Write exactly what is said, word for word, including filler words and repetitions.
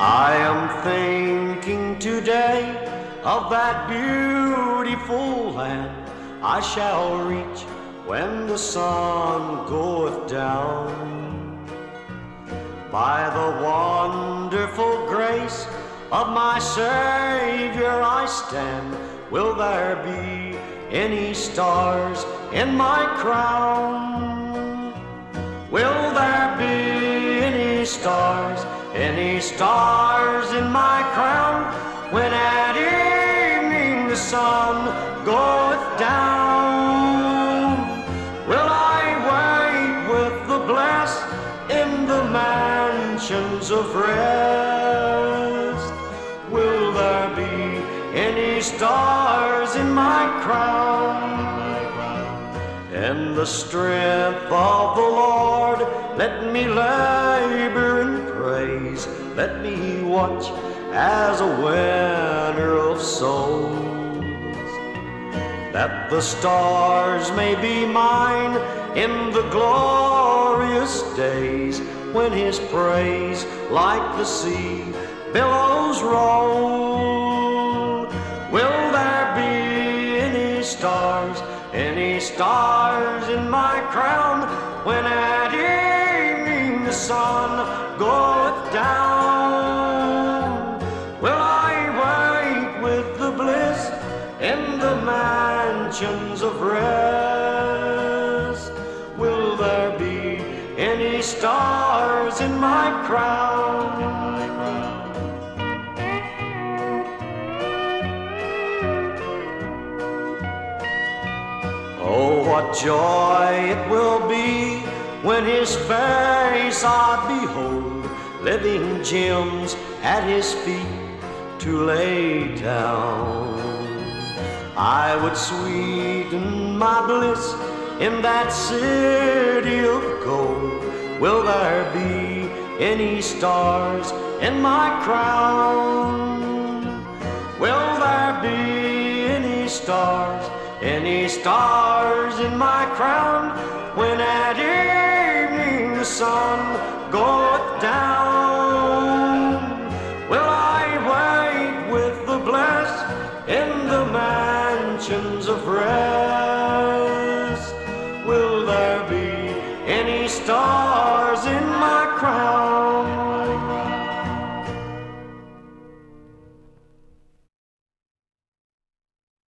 I am thinking today of that beautiful land I shall reach when the sun goeth down. By the wonderful grace of my Savior I stand. Will there be any stars in my crown? Will there be any stars, any stars in my crown, when at evening the sun goeth down? Will I wait with the blessed in the mansions of rest? Will there be any stars in my crown? In the strength of the Lord, let me labor in praise. Let me watch as a winner of souls, that the stars may be mine in the glorious days, when His praise like the sea billows roll. Will there be any stars, any stars in my crown, when at evening the sun goeth down? Will I wait with the bliss in the mansions of rest? Will there be any stars in my crown? Oh, what joy it will be when His face I behold, living gems at His feet to lay down. I would sweeten my bliss in that city of gold. Will there be any stars in my crown? Will there be any stars, any stars in my crown, when at evening the sun goeth down? Will I wait with the blessed in the mansions of rest?